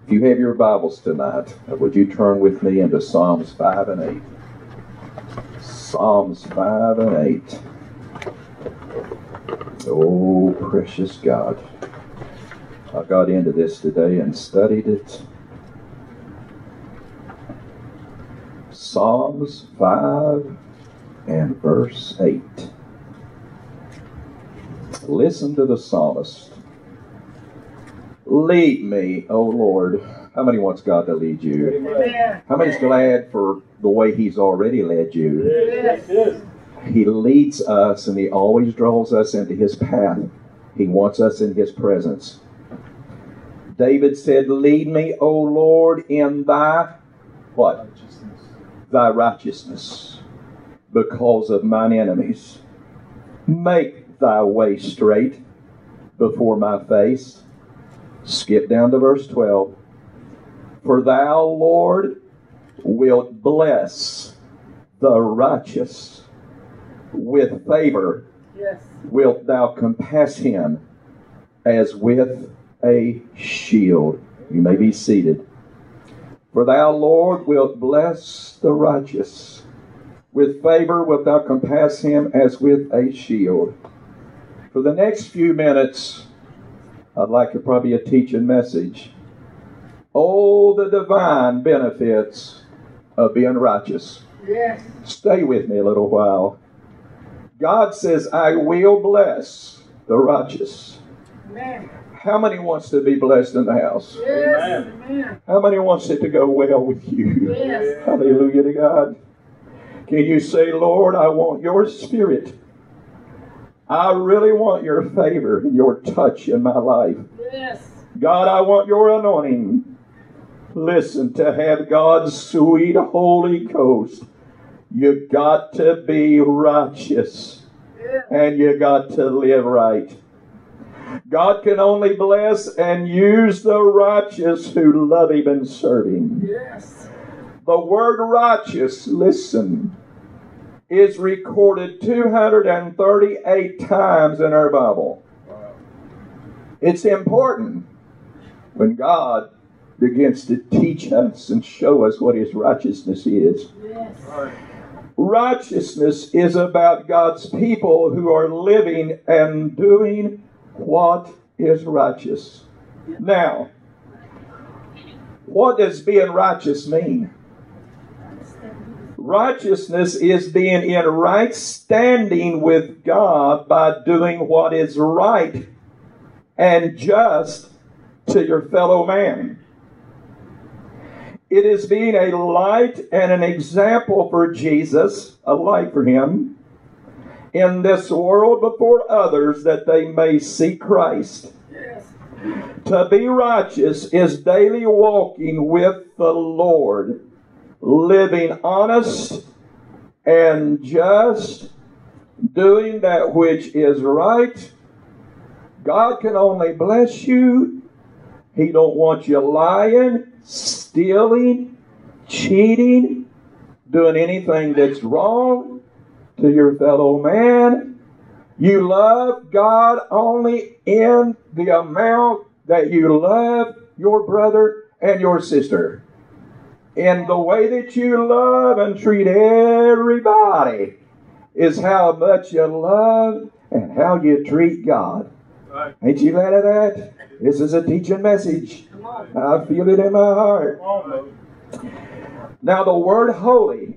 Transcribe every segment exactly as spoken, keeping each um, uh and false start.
If you have your Bibles tonight, would you turn with me into Psalms five and eight? Psalms five and eight. Oh, precious God. I got into this today and studied it. Psalms five and verse eight. Listen to the psalmist. Lead me, O Lord. How many wants God to lead you? Amen. How many's glad for the way He's already led you? Yes. He leads us and He always draws us into His path. He wants us in His presence. David said, lead me, O Lord, in thy, what? Righteousness. Thy righteousness, because of mine enemies. Make thy way straight before my face. Skip down to verse twelve. For thou, Lord, wilt bless the righteous. With favor Yes. wilt thou compass him as with a shield. You may be seated. For thou, Lord, wilt bless the righteous. With favor wilt thou compass him as with a shield. For the next few minutes, I'd like to probably a teaching message. Oh, the divine benefits of being righteous. Yes. Stay with me a little while. God says, I will bless the righteous. Amen. How many wants to be blessed in the house? Yes. Amen. How many wants it to go well with you? Yes. Hallelujah to God. Can you say, Lord, I want your spirit. I really want your favor and your touch in my life. Yes. God, I want your anointing. Listen, to have God's sweet Holy Ghost, you got to be righteous. Yes. And you got to live right. God can only bless and use the righteous who love Him and serve Him. Yes. The word righteous, listen, is recorded two hundred thirty-eight times in our Bible. It's important when God begins to teach us and show us what His righteousness is. Yes. Righteousness is about God's people who are living and doing what is righteous. Now, what does being righteous mean? Righteousness is being in right standing with God by doing what is right and just to your fellow man. It is being a light and an example for Jesus, a light for Him, in this world before others that they may see Christ. Yes. To be righteous is daily walking with the Lord, living honest and just, doing that which is right. God can only bless you. He don't want you lying, stealing, cheating, doing anything that's wrong to your fellow man. You love God only in the amount that you love your brother and your sister. In the way that you love and treat everybody is how much you love and how you treat God. Right. Ain't you glad of that? This is a teaching message. Come on. I feel it in my heart. Come on, Now the word holy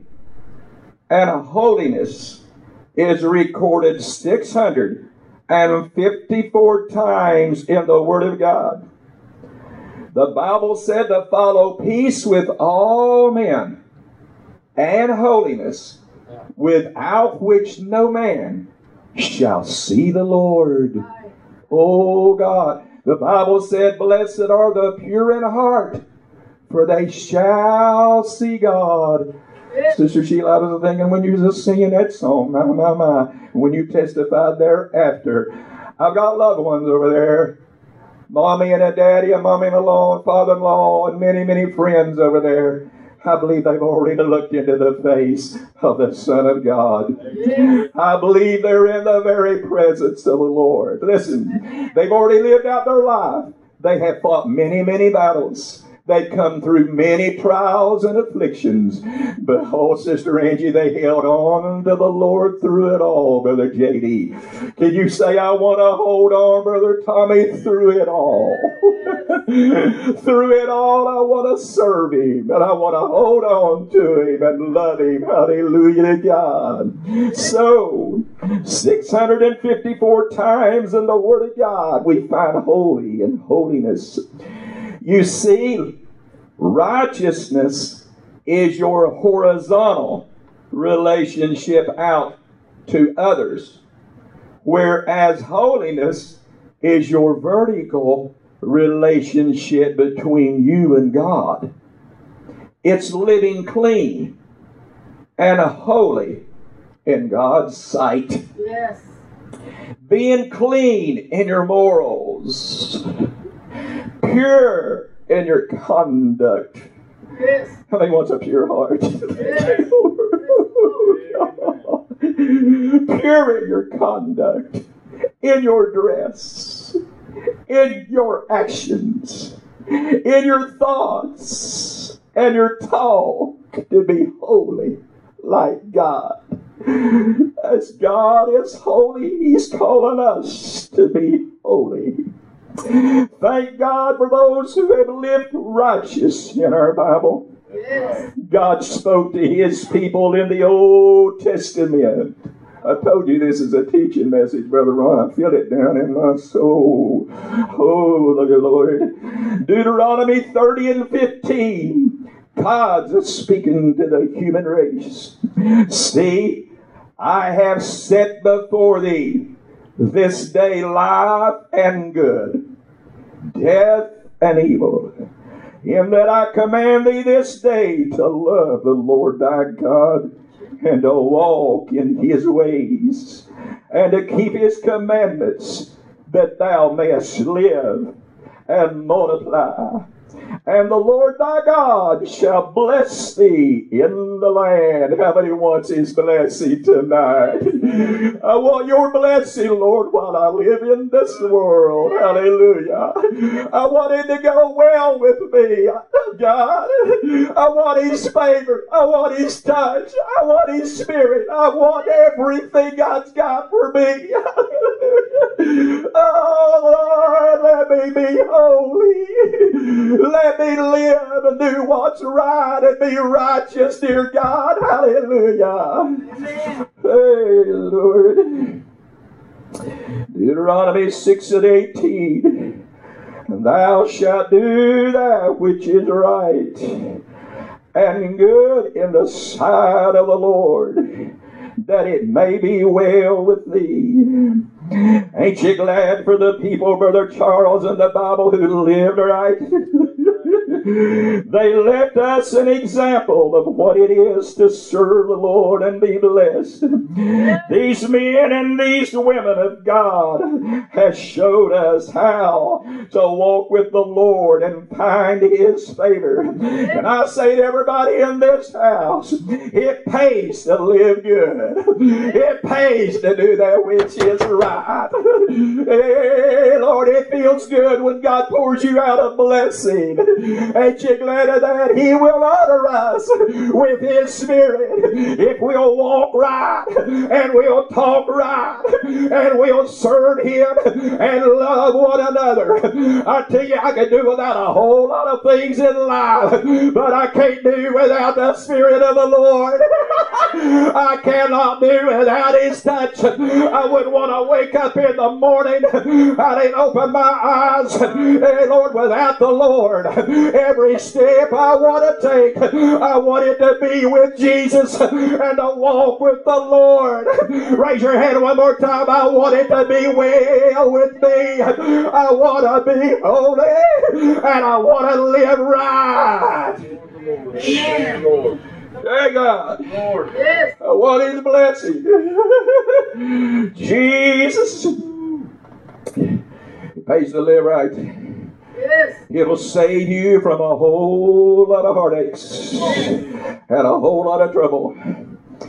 and holiness is recorded six hundred fifty-four times in the Word of God. The Bible said to follow peace with all men and holiness, without which no man shall see the Lord. Oh God, the Bible said, blessed are the pure in heart, for they shall see God. Yes. Sister Sheila, I was thinking when you was singing that song, my, my, my, when you testified thereafter, I've got loved ones over there. Mommy and a daddy, a mommy-in-law, and father-in-law, and many, many friends over there. I believe they've already looked into the face of the Son of God. Yes. I believe they're in the very presence of the Lord. Listen, they've already lived out their life. They have fought many, many battles. They come through many trials and afflictions. But, oh, Sister Angie, they held on to the Lord through it all, Brother J D. Can you say, I want to hold on, Brother Tommy, through it all? Through it all, I want to serve Him, and I want to hold on to Him and love Him. Hallelujah to God. So, six hundred fifty-four times in the Word of God, we find holy and holiness. You see, righteousness is your horizontal relationship out to others, whereas holiness is your vertical relationship between you and God. It's living clean and holy in God's sight. Yes. Being clean in your morals, pure in your conduct. Yes. How many wants a pure heart? Yes. Pure in your conduct, in your dress, in your actions, in your thoughts, and your talk, to be holy like God. As God is holy, He's calling us to be holy. Thank God for those who have lived righteous in our Bible. Yes. God spoke to His people in the Old Testament. I told you this is a teaching message, Brother Ron. I feel it down in my soul. Oh, look at Lord. Deuteronomy thirty and fifteen. God's speaking to the human race. See, I have set before thee this day life and good, death and evil. In that I command thee this day to love the Lord thy God, and to walk in His ways, and to keep His commandments, that thou mayest live and multiply. And the Lord thy God shall bless thee in the land. How many wants His blessing tonight? I want your blessing, Lord, while I live in this world. Hallelujah. I want it to go well with me, God. I want His favor. I want His touch. I want His Spirit. I want everything God's got for me. Oh, Lord, let me be holy. Let me live and do what's right and be righteous, dear God. Hallelujah. Amen. Hey, Lord. Deuteronomy six and eighteen. And thou shalt do that which is right and good in the sight of the Lord, that it may be well with thee. Ain't you glad for the people, Brother Charles, in the Bible who lived right? They left us an example of what it is to serve the Lord and be blessed. These men and these women of God have showed us how to walk with the Lord and find His favor. And I say to everybody in this house, it pays to live good. It pays to do that which is right. Hey, Lord, it feels good when God pours you out a blessing. Ain't you glad of that? He will honor us with His Spirit if we'll walk right and we'll talk right and we'll serve Him and love one another. I tell you, I can do without a whole lot of things in life, but I can't do without the Spirit of the Lord. I cannot do without His touch. I wouldn't want to wake up in the morning and ain't open my eyes, hey, Lord, without the Lord. Every step I want to take, I want it to be with Jesus and to walk with the Lord. Raise your hand one more time. I want it to be well with me. I want to be holy and I want to live right. Amen. Lord. Hey God, Lord. Yes. I want His blessing. Jesus, it pays to live right. Yes. It'll save you from a whole lot of heartaches and a whole lot of trouble.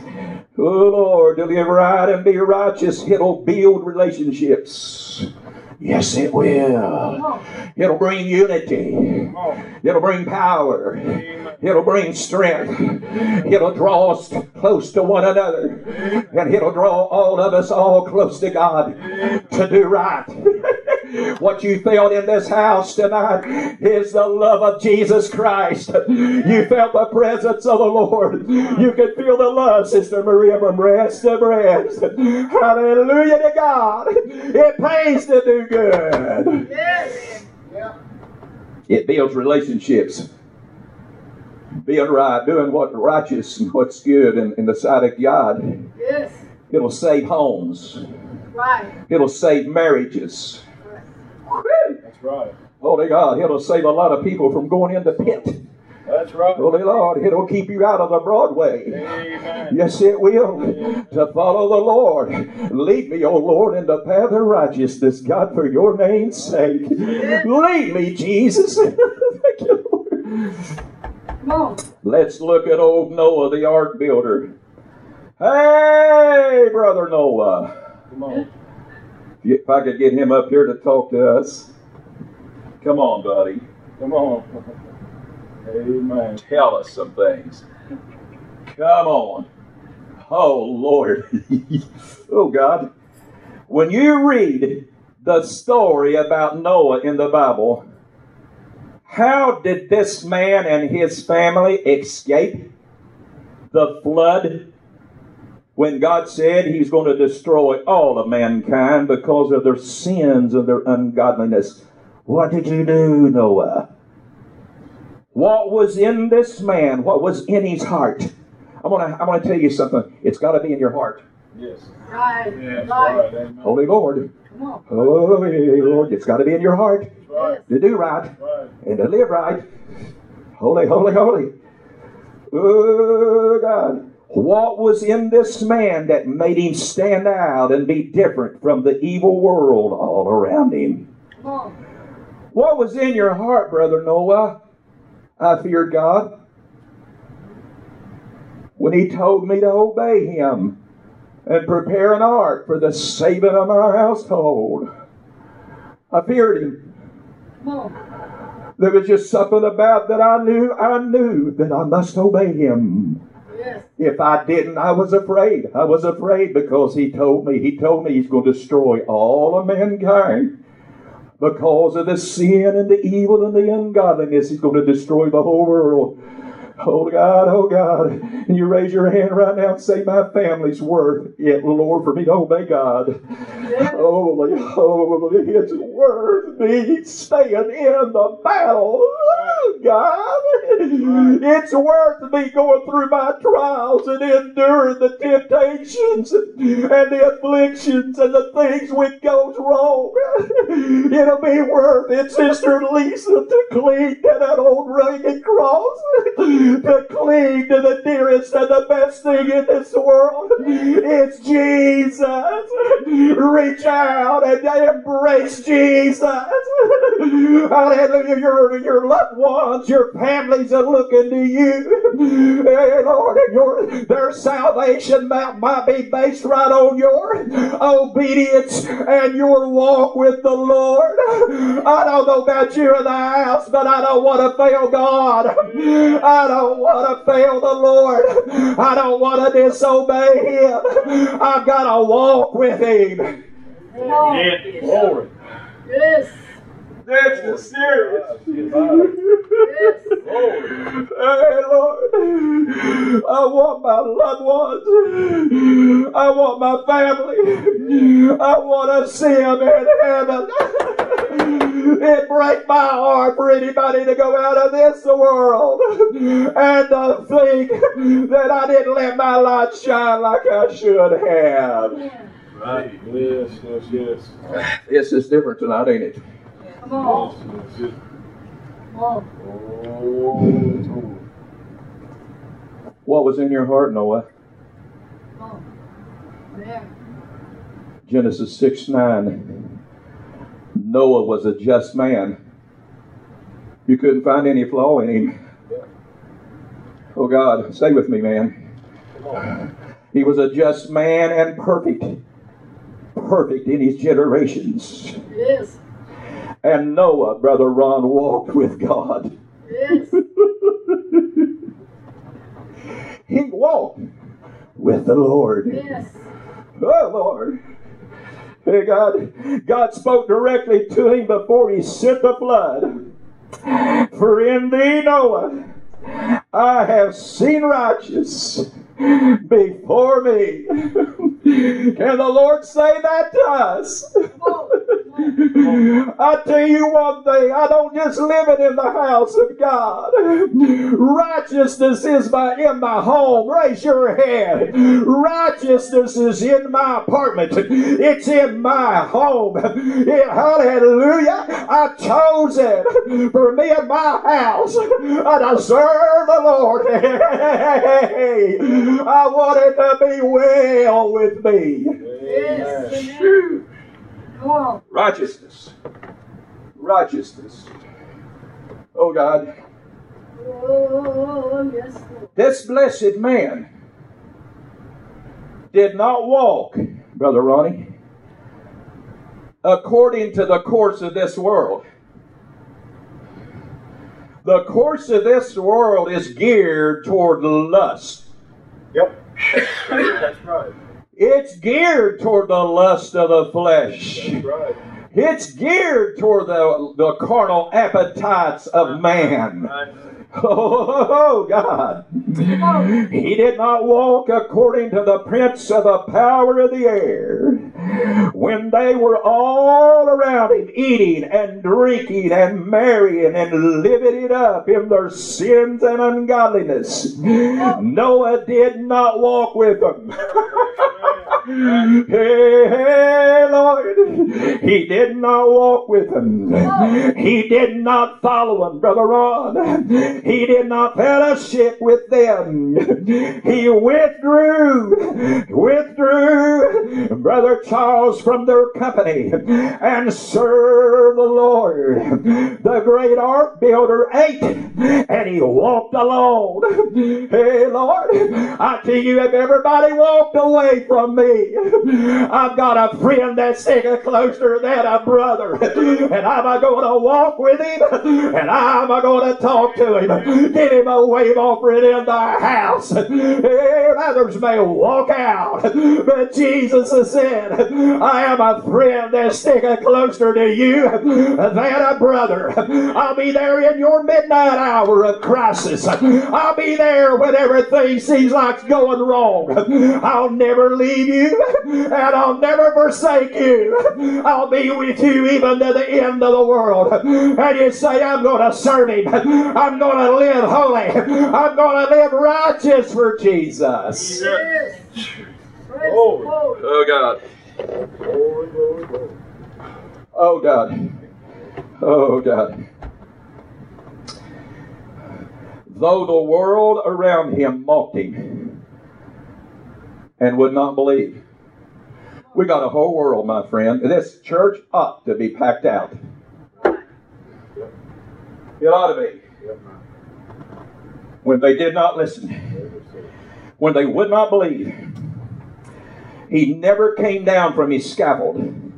Oh Lord, to live right and be righteous, it'll build relationships. Yes, it will. It'll bring unity. It'll bring power. It'll bring strength. It'll draw us close to one another. And it'll draw all of us all close to God to do right. What you felt in this house tonight is the love of Jesus Christ. You felt the presence of the Lord. You could feel the love, Sister Maria, from breast to breast. Hallelujah to God. It pays to do good. Yes. It builds relationships. Being right, doing what's righteous and what's good in, in the sight of God. Yes. It'll save homes. Right. It'll save marriages. That's right. Holy God, it'll save a lot of people from going in the pit. That's right. Holy Lord, it'll keep you out of the Broadway. Amen. Yes, it will. To follow the Lord. Lead me, O Lord, in the path of righteousness, God, for your name's sake. Lead me, Jesus. Thank you, Lord. Come on. Let's look at old Noah, the ark builder. Hey, Brother Noah. Come on. If I could get him up here to talk to us. Come on, buddy. Come on. Amen. Tell us some things. Come on. Oh, Lord. Oh, God. When you read the story about Noah in the Bible, how did this man and his family escape the flood when God said he's going to destroy all of mankind because of their sins and their ungodliness? What did you do, Noah? What was in this man? What was in his heart? I'm gonna, I'm gonna tell you something. It's got to be in your heart. Yes. Right. Yes. Right. Right. Amen. Holy Lord. Come on. Holy Lord. It's got to be in your heart Right. to do right Right. and to live right. Holy, holy, holy. Oh, God. What was in this man that made him stand out and be different from the evil world all around him? Come on. What was in your heart, Brother Noah? I feared God. When he told me to obey him and prepare an ark for the saving of my household, I feared him. Come on. There was just something about that I knew, I knew that I must obey him. Yes. If I didn't, I was afraid. I was afraid because he told me, he told me he's going to destroy all of mankind. Because of the sin and the evil and the ungodliness, he's going to destroy the whole world. Oh God, oh God. And you raise your hand right now and say, my family's worth it, Lord, for me to obey God. Holy, holy, it's worth me staying in the battle. Oh, God. It's worth me going through my trials and enduring the temptations and the afflictions and the things when goes wrong. It'll be worth it, Sister Lisa, to cling to that old rugged cross. To cling to the dearest and the best thing in this world. It's Jesus. Reach out and embrace Jesus. Hallelujah. Your, your loved ones, your families are looking to you. Hey, Lord, and your, their salvation might, might be based right on your obedience and your walk with the Lord. I don't know about you in the house, but I don't want to fail God. I don't want to fail the Lord. I don't want to disobey Him. I've got to walk with Him. Yes. Glory. Yes. That's the serious. Yes. Hey, Lord, I want my loved ones. I want my family. I want to see them in heaven. It breaks my heart for anybody to go out of this world and to think that I didn't let my light shine like I should have. Right. Yes, yes, yes. This is different tonight, ain't it? Come on. Yes, yes, yes. Come on. Oh, it's over. What was in your heart, Noah? Come on. Yeah. Genesis six nine. Noah was a just man. You couldn't find any flaw in him. Oh God, stay with me, man. He was a just man and perfect. perfect in his generations. Yes. And Noah, Brother Ron, walked with God. Yes. He walked with the Lord. Yes. Oh, Lord. Hey, God, God spoke directly to him before he sent the flood. For in thee, Noah, I have seen righteous before me. Can the Lord say that to us? Come on. Come on. I tell you one thing, I don't just live it in the house of God. Righteousness is my, in my home. Raise your hand. Righteousness is in my apartment. It's in my home. Yeah, hallelujah. I chose it for me and my house. I serve the Lord. I want it to be well with me. Yes. Amen. Come on. Righteousness. Righteousness. Oh God. Oh, yes, Lord. This blessed man did not walk, Brother Ronnie, according to the course of this world. The course of this world is geared toward lust. Yep. That's right. It's geared toward the lust of the flesh. That's right. It's geared toward the, the carnal appetites of man. Right. Oh, God. He did not walk according to the prince of the power of the air. When they were all around him eating and drinking and marrying and living it up in their sins and ungodliness, Noah did not walk with them. Hey, hey, Lord. He did not walk with them. He did not follow them, Brother Ron. He did not fellowship with them. He withdrew, withdrew, Brother Charles, from their company and served the Lord. The great ark builder ate and he walked alone. Hey, Lord, I tell you, if everybody walked away from me, I've got a friend that's sticking closer than a brother. And I'm going to walk with him and I'm going to talk to him. Give him a wave offering in the house. Hey, others may walk out, but Jesus has said, I am a friend that's sticking closer to you than a brother. I'll be there in your midnight hour of crisis. I'll be there when everything seems like it's going wrong. I'll never leave you and I'll never forsake you. I'll be with you even to the end of the world. And you say, I'm going to serve him. I'm going to live holy. I'm going to live righteous for Jesus. Yes. Praise Oh. the Lord. Oh, God. Glory, glory, glory. Oh, God. Oh, God. Though the world around him mocked him and would not believe. We got a whole world, my friend. This church ought to be packed out. It ought to be. When they did not listen, when they would not believe, he never came down from his scaffold.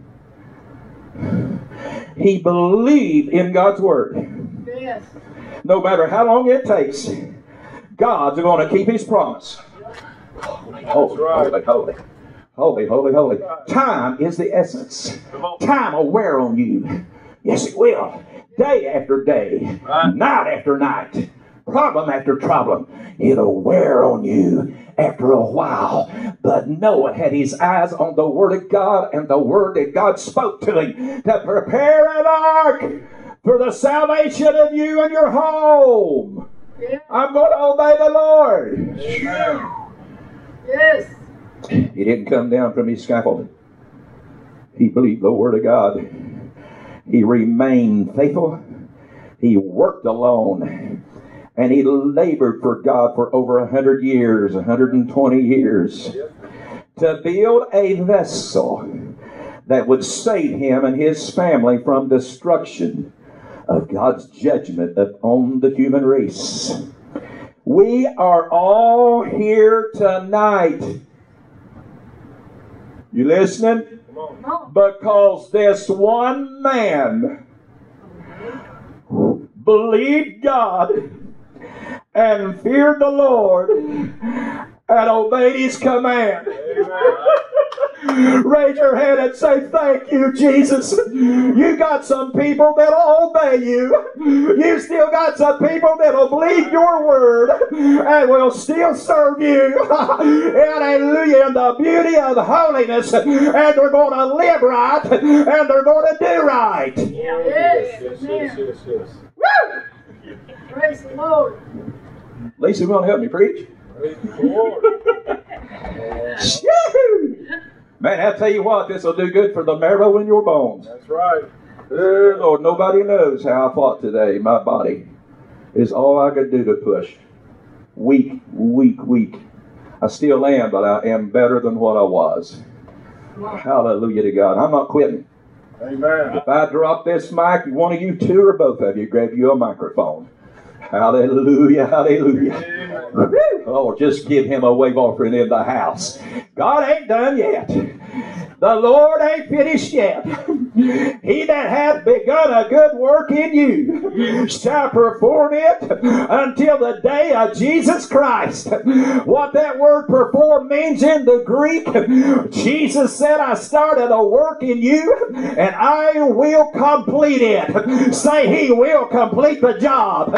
He believed in God's word. Yes. No matter how long it takes, God's going to keep his promise. Holy, holy, holy, holy. Holy, holy, holy. Time is the essence. Time will wear on you. Yes, it will. Day after day, night after night, problem after problem. It'll wear on you after a while. But Noah had his eyes on the Word of God and the Word that God spoke to him to prepare an ark for the salvation of you and your home. Yeah. I'm going to obey the Lord. Yes. He didn't come down from his scaffold. He believed the Word of God. He remained faithful. He worked alone. And he labored for God for over a hundred years, one hundred twenty years, to build a vessel that would save him and his family from destruction of God's judgment upon the human race. We are all here tonight. You listening? Come on. Come on. Because this one man believed God and feared the Lord and obeyed His command. Raise your hand and say, thank you, Jesus. You got some people that'll obey you. You still got some people that'll believe your word and will still serve you. Hallelujah. In the beauty of holiness. And they're going to live right. And they're going to do right. Yes. Yes, yes, yes, yes. Woo! Praise the Lord. Lisa, you want to help me preach? Praise the Lord. Shoo! Man, I'll tell you what, this will do good for the marrow in your bones. That's right. Dear Lord, nobody knows how I fought today. My body is all I could do to push. Weak, weak, weak. I still am, but I am better than what I was. Hallelujah to God. I'm not quitting. Amen. If I drop this mic, one of you two or both of you grab you a microphone. Hallelujah, hallelujah. Oh, just give Him a wave offering in the house. God ain't done yet. The Lord ain't finished yet. He that hath begun a good work in you shall perform it until the day of Jesus Christ. What that word perform means in the Greek, Jesus said, I started a work in you and I will complete it. Say, He will complete the job.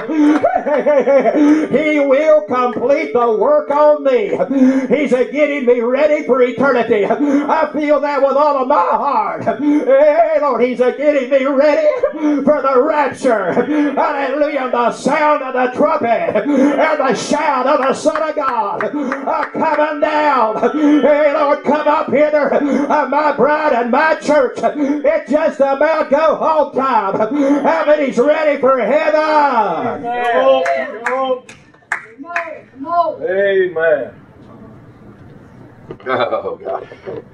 He will complete the work on me. He's getting me ready for eternity. I feel that with all of my heart. Hey, Lord, He's getting me ready for the rapture. Hallelujah. The sound of the trumpet and the shout of the Son of God are coming down. Hey, Lord, come up hither, uh, my bride and my church. It's just about go home time. How many's ready for heaven? Come on. Come on. Come on. Amen. Oh, God.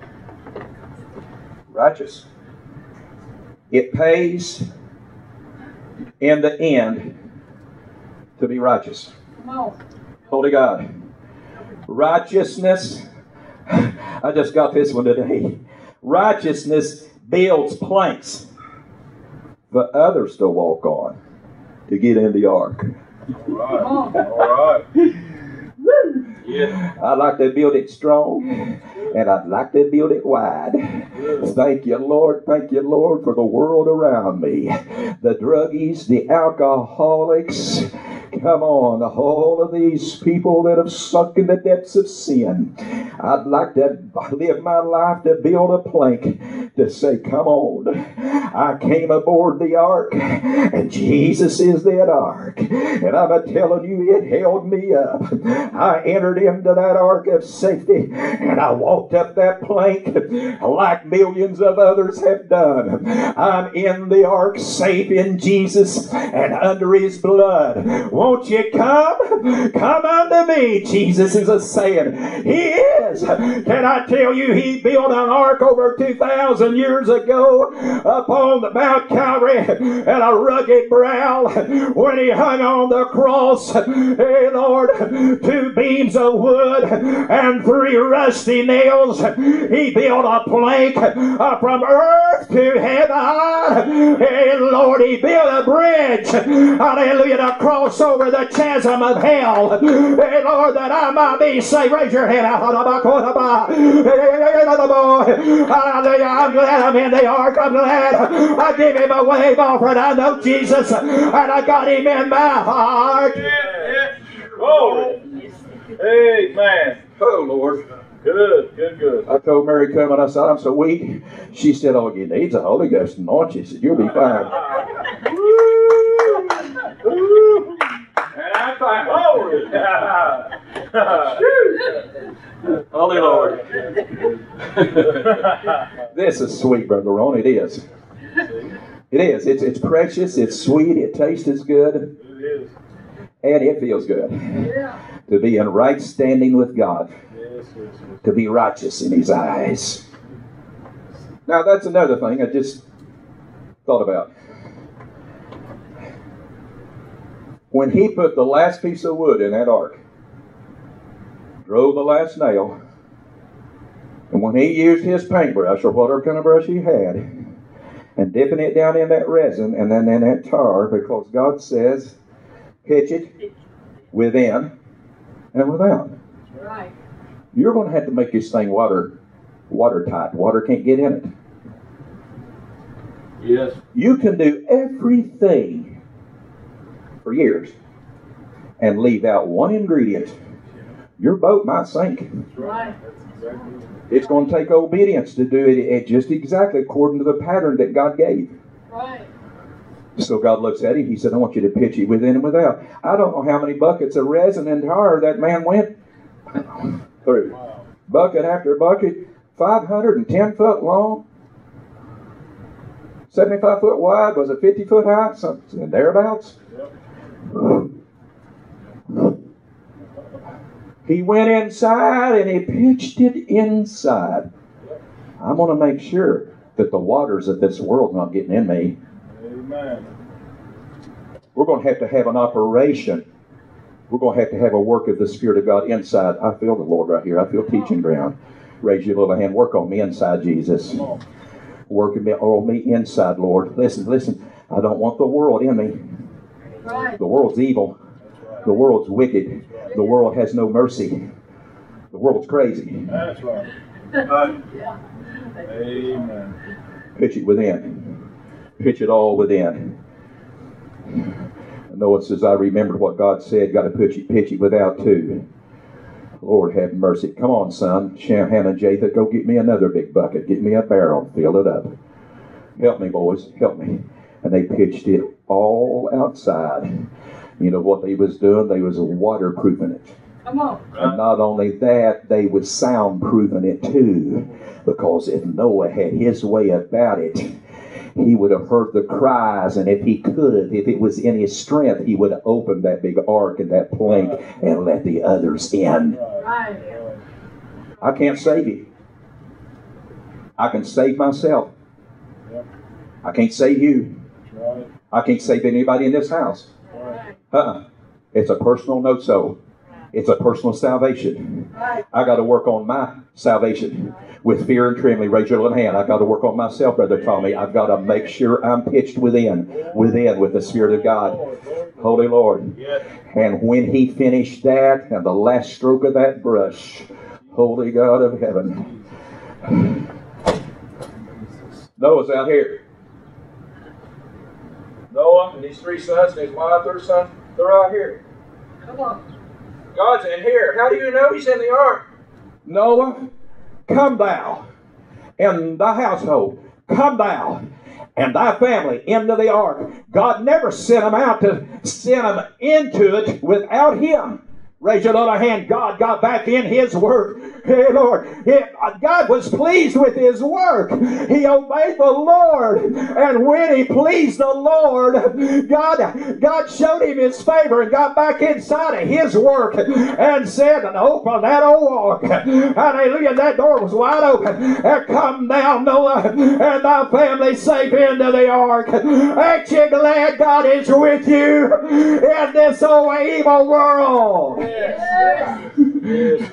Righteous. It pays in the end to be righteous. Come on. Holy God. Righteousness. I just got this one today. Righteousness builds planks for others to walk on to get in the ark. All right. All right. Yeah. I'd like to build it strong, and I'd like to build it wide. Thank you, Lord. Thank you, Lord, for the world around me. The druggies, the alcoholics. Come on, all of these people that have sunk in the depths of sin. I'd like to live my life to build a plank to say, come on. I came aboard the ark, and Jesus is that ark. And I'm telling you, it held me up. I entered into that ark of safety, and I walked up that plank like millions of others have done. I'm in the ark, safe in Jesus and under His blood. Won't you come? Come unto me, Jesus is a saying. He is. Can I tell you, He built an ark over two thousand years ago upon the Mount Calvary and a rugged brow when He hung on the cross. Hey, Lord, two beams of wood and three rusty nails. He built a plank uh, from earth to heaven. Hey, Lord, He built a bridge, hallelujah, to cross over the chasm of hell. Hey, Lord, that I might be saved. Raise your hand out. Hallelujah. I'm glad I'm in the ark. I'm glad I gave Him a wave offering. I know Jesus, and I got Him in my heart. Yeah, yeah. Glory. Amen. Oh, Lord. Good, good, good. I told Mary come and I said, I'm so weak. She said, all you need is the Holy Ghost anointing. She said, you'll be fine. And I'm fine. Glory. Holy Lord. This is sweet, Brother Ron. It is. It is. It's, it's precious. It's sweet. It tastes good. It is. And it feels good. Yeah. To be in right standing with God. Yes, yes, yes. To be righteous in His eyes. Now, that's another thing I just thought about. When He put the last piece of wood in that ark, drove the last nail, and when he used his paintbrush or whatever kind of brush he had, and dipping it down in that resin and then in that tar, because God says, pitch it within and without. Right. You're going to have to make this thing water watertight. Water can't get in it. Yes. You can do everything for years and leave out one ingredient. Your boat might sink. Right. It's going to take obedience to do it, it just exactly according to the pattern that God gave. Right. So God looks at him. He said, I want you to pitch it within and without. I don't know how many buckets of resin and tar that man went through. Wow. Bucket after bucket, five hundred ten foot long, seventy-five foot wide, was it fifty foot high? Something thereabouts. Yep. He went inside and he pitched it inside. I'm going to make sure that the waters of this world not getting in me. Amen. We're going to have to have an operation. We're going to have to have a work of the Spirit of God inside. I feel the Lord right here. I feel teaching ground. Raise your little hand. Work on me inside, Jesus. Come on. Work on me, on me inside, Lord. Listen, listen. I don't want the world in me. Right. The world's evil. The world's wicked. The world has no mercy. The world's crazy. That's right. Right. Yeah. Amen. Pitch it within. Pitch it all within. Noah says, I remembered what God said. Got to pitch it, pitch it without too. Lord have mercy. Come on, son. Shem, Ham, and Japheth, go get me another big bucket. Get me a barrel. Fill it up. Help me, boys. Help me. And they pitched it all outside. You know what they was doing? They was waterproofing it. Come on. And not only that, they was soundproofing it too. Because if Noah had his way about it, he would have heard the cries, and if he could have, if it was in his strength, he would have opened that big ark and that plank and let the others in. Right. I can't save you. I can save myself. Yep. I can't save you. Right. I can't save anybody in this house. Right. Uh-uh. It's a personal no-so. It's a personal salvation. Right. I got to work on my salvation with fear and trembling. Raise your little hand. I've got to work on myself, Brother Tommy. I've got to make sure I'm pitched within, within with the Spirit of God. Holy Lord. Yes. And when he finished that, and the last stroke of that brush, Holy God of heaven, Noah's out here. Noah and his three sons and his wife, their son, they're out here. Come on. God's in here. How do you know he's in the ark? Noah, come thou and thy household. Come thou and thy family into the ark. God never sent them out to send them into it without him. Raise your little hand. God got back in his work. Hey, Lord. It, God was pleased with his work. He obeyed the Lord. And when he pleased the Lord, God, God showed him his favor and got back inside of his work and said, and open that old ark. Hallelujah. That door was wide open. And come down, Noah, and thy family safe into the ark. Ain't you glad God is with you in this old evil world? Yes. Yes.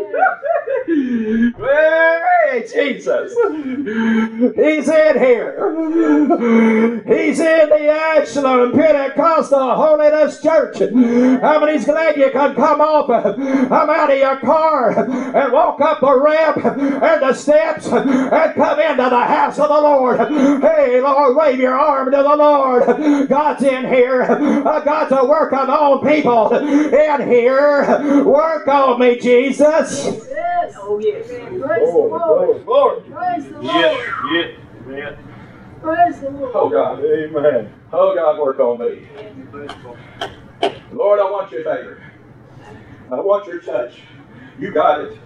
Yes. Hey, Jesus. He's in here. He's in the Ashland Pentecostal Holiness Church. How many's glad you can come off, come out of your car and walk up the ramp and the steps and come into the house of the Lord? Hey, Lord, wave your arm to the Lord. God's in here. God's a working on people in here. Work on me, Jesus. Yes. Oh, yes. Praise the Glory, Lord. glory, glory. Praise the Lord. Yes, yes, yes. Praise the Lord. Oh, God. Amen. Oh, God, work on me. Lord, I want your favor. I want your touch. You got it.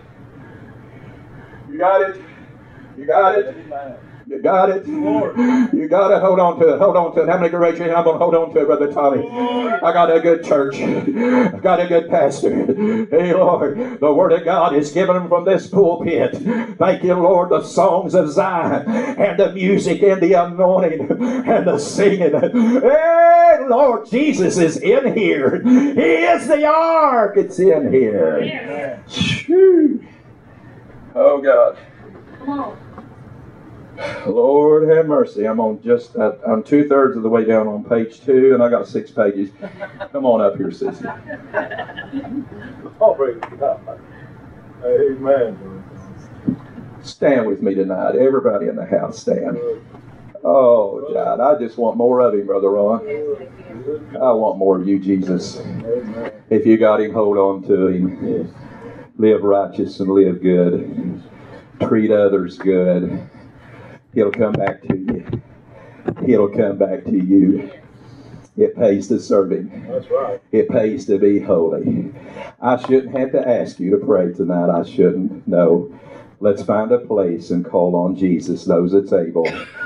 You got it. You got it. Amen. You got it. You got it. Hold on to it. Hold on to it. How many can raise your hand? I'm going to hold on to it, Brother Tommy. I got a good church. I got a good pastor. Hey, Lord, the Word of God is given from this pulpit. Thank you, Lord, the songs of Zion and the music and the anointing and the singing. Hey, Lord, Jesus is in here. He is the ark. It's in here. Amen. Phew. Oh, God. Come on. Lord have mercy. I'm on just, uh, I'm two thirds of the way down on page two, and I got six pages. Come on up here, sissy. Oh, praise God. Amen. Stand with me tonight. Everybody in the house, stand. Oh, God, I just want more of Him, Brother Ron. I want more of you, Jesus. Amen. If you got Him, hold on to Him. Live righteous and live good. Treat others good. He'll come back to you. He'll come back to you. It pays to serve Him. That's right. It pays to be holy. I shouldn't have to ask you to pray tonight. I shouldn't. No. Let's find a place and call on Jesus, those that's able.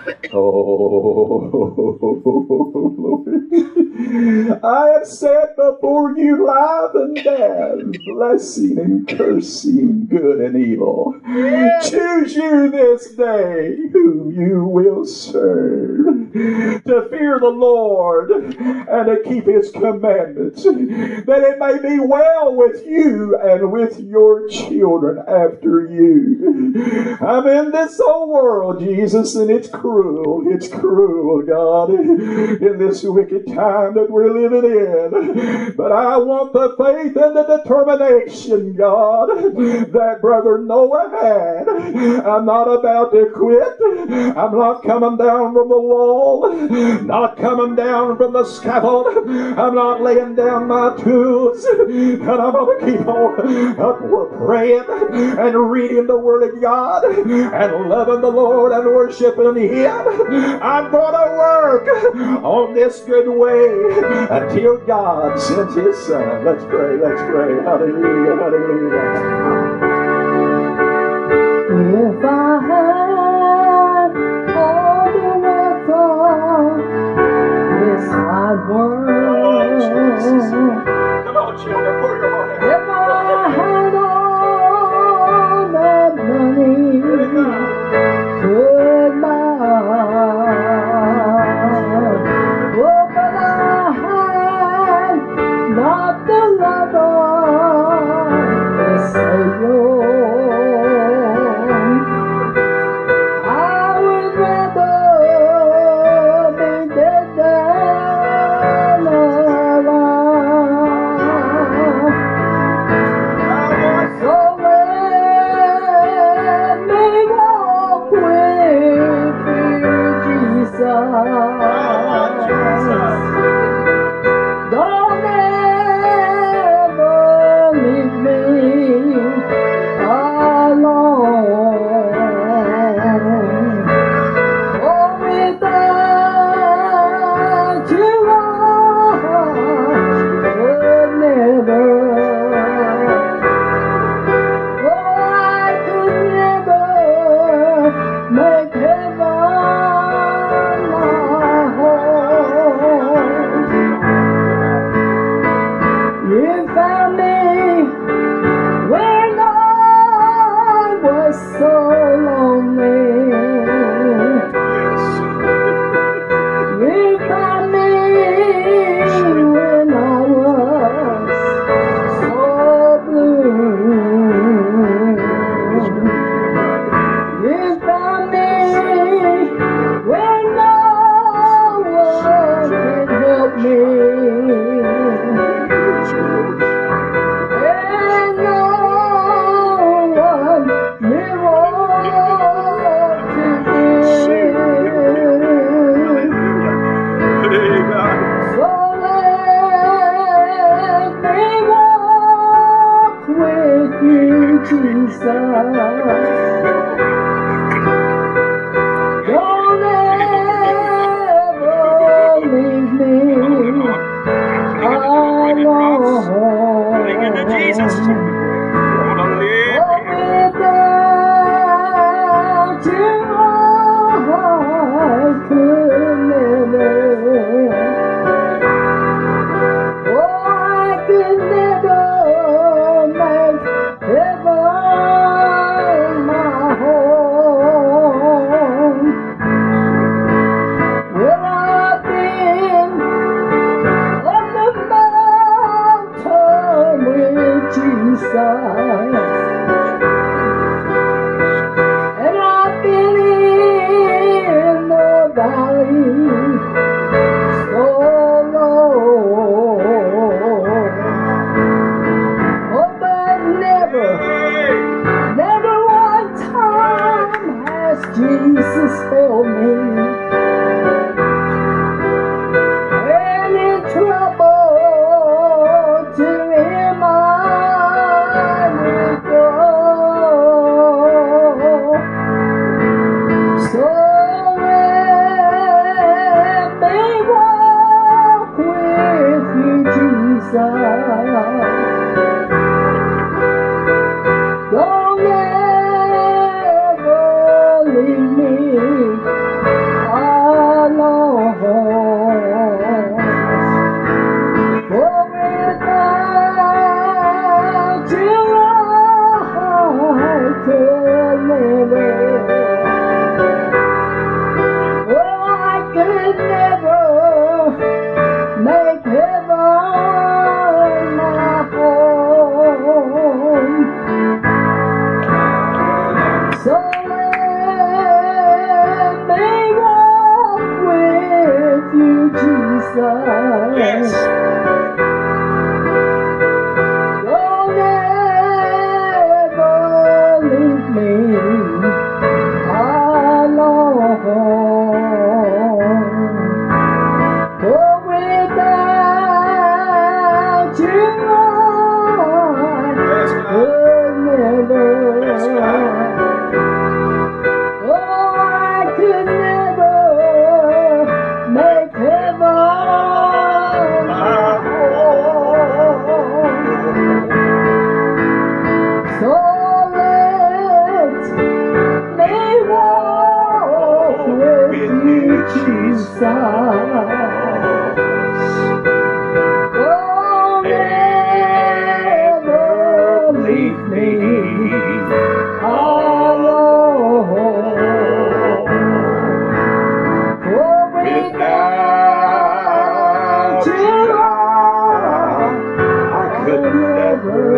Oh, Lord. I have set before you life and death, blessing and cursing, good and evil. Choose you this day whom you will serve, to fear the Lord and to keep His commandments, that it may be well with you and with your children after you. I'm in this old world, Jesus, and it's cruel. It's cruel, God, in this wicked time that we're living in. But I want the faith and the determination, God, that Brother Noah had. I'm not about to quit. I'm not coming down from the wall, not coming down from the scaffold. I'm not laying down my tools, and I'm going to keep on up praying and reading the Word of God and loving the Lord and worshiping Him. I'm going to work on this good way until God sends His Son. Let's pray, let's pray. Hallelujah, hallelujah. If I had all the wealth of this wide world, Come on, children, pour your heart out. if I had all that money could buy, oh, but I had not the love of the Savior. I would rather be dead than alive. So let me walk with you, Jesus. Don't ever leave me alone. For without you I could never. Oh, I could never make heaven my home. You found me when I was so lonely. You found me when I was so blue. You found me when no one could help me. And no one knew what to do. So let me walk with you, Jesus. Don't ever leave me alone. Without you I could never. Oh, I could never make heaven my home. Well, I've been on the mountain with Jesus, and I Don't ever leave me alone. For without you I could never. Oh, I could never make heaven my home. So let me walk with you, Jesus. Yes. Don't ever leave me alone. For without you Yes, I God. could never. Yes, God. Oh, I could never make heaven my home. So let me walk with you, Jesus. Don't ever leave me alone. For without you I I could never